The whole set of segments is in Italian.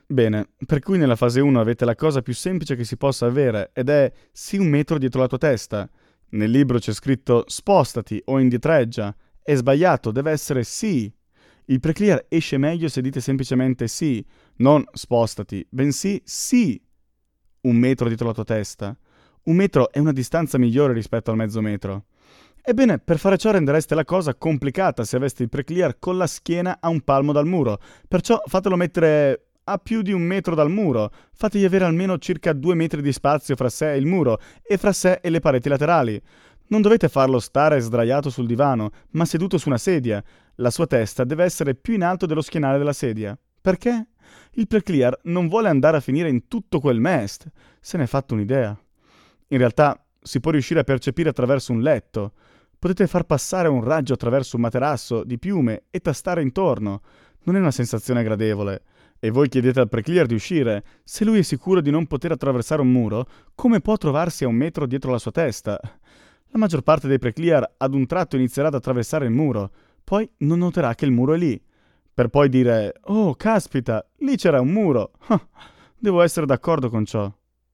Bene, per cui nella fase 1 avete la cosa più semplice che si possa avere, ed è sì 1 metro dietro la tua testa. Nel libro c'è scritto spostati o indietreggia. È sbagliato, deve essere sì. Il preclear esce meglio se dite semplicemente sì, non spostati, bensì sì. 1 metro dietro la tua testa. 1 metro è una distanza migliore rispetto al mezzo metro. Ebbene, per fare ciò rendereste la cosa complicata se aveste il preclear con la schiena a un palmo dal muro. Perciò fatelo mettere a più di 1 metro dal muro. Fategli avere almeno circa 2 metri di spazio fra sé e il muro, e fra sé e le pareti laterali. Non dovete farlo stare sdraiato sul divano, ma seduto su una sedia. La sua testa deve essere più in alto dello schienale della sedia. Perché? Il preclear non vuole andare a finire in tutto quel mest. Se ne è fatto un'idea. In realtà si può riuscire a percepire attraverso un letto. Potete far passare un raggio attraverso un materasso di piume e tastare intorno. Non è una sensazione gradevole. E voi chiedete al preclear di uscire. Se lui è sicuro di non poter attraversare un muro, come può trovarsi a 1 metro dietro la sua testa? La maggior parte dei preclear ad un tratto inizierà ad attraversare il muro, poi non noterà che il muro è lì. Per poi dire, oh, caspita, lì c'era un muro. Devo essere d'accordo con ciò.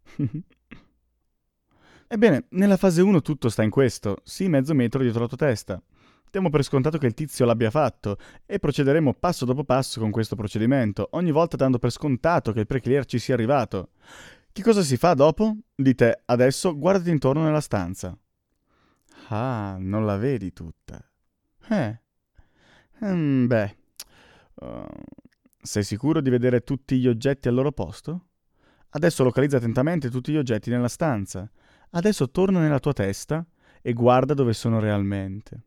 Ebbene, nella fase 1 tutto sta in questo, sì 0,5 metro dietro la tua testa. Diamo per scontato che il tizio l'abbia fatto e procederemo passo dopo passo con questo procedimento, ogni volta dando per scontato che il preclear ci sia arrivato. Che cosa si fa dopo? Dite, adesso guardati intorno nella stanza. Ah, non la vedi tutta. Eh, beh, uh, sei sicuro di vedere tutti gli oggetti al loro posto? Adesso localizza attentamente tutti gli oggetti nella stanza. Adesso torna nella tua testa e guarda dove sono realmente.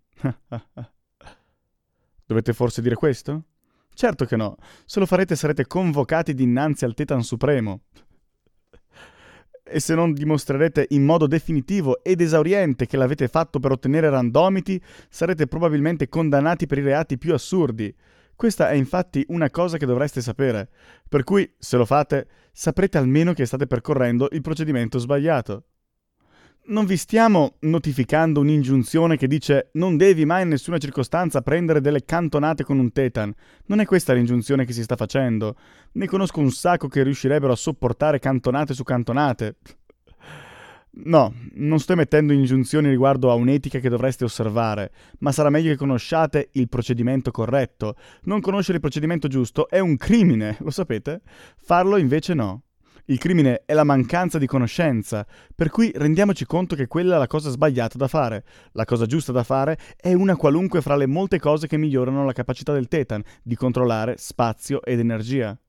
Dovete forse dire questo? Certo che no. Se lo farete sarete convocati dinanzi al Tetan Supremo. E se non dimostrerete in modo definitivo ed esauriente che l'avete fatto per ottenere randomity, sarete probabilmente condannati per i reati più assurdi. Questa è infatti una cosa che dovreste sapere. Per cui, se lo fate, saprete almeno che state percorrendo il procedimento sbagliato. Non vi stiamo notificando un'ingiunzione che dice non devi mai in nessuna circostanza prendere delle cantonate con un tetan. Non è questa l'ingiunzione che si sta facendo. Ne conosco un sacco che riuscirebbero a sopportare cantonate su cantonate. No, non sto emettendo ingiunzioni riguardo a un'etica che dovreste osservare, ma sarà meglio che conosciate il procedimento corretto. Non conoscere il procedimento giusto è un crimine, lo sapete? Farlo invece no. Il crimine è la mancanza di conoscenza, per cui rendiamoci conto che quella è la cosa sbagliata da fare. La cosa giusta da fare è una qualunque fra le molte cose che migliorano la capacità del Tetan di controllare spazio ed energia.